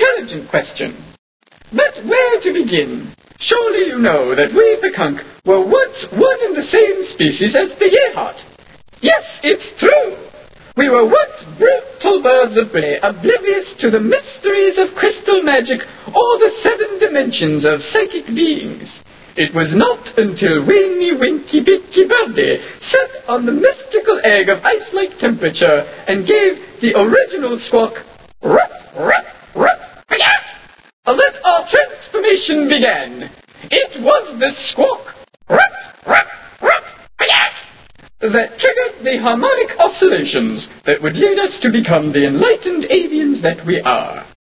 intelligent question. But where to begin? Surely you know that we Pecanque were once one and the same species as the Yeehart. Yes, it's true. We were once brutal birds of prey, oblivious to the mysteries of crystal magic or the 7 dimensions of psychic beings. It was not until Weeny Winky Bicky Birdie sat on the mystical egg of ice-like temperature and gave the original squawk, ruff, ruff, ruff, that our transformation began. It was the squawk, ruff, ruff, ruff, that triggered the harmonic oscillations that would lead us to become the enlightened avians that we are.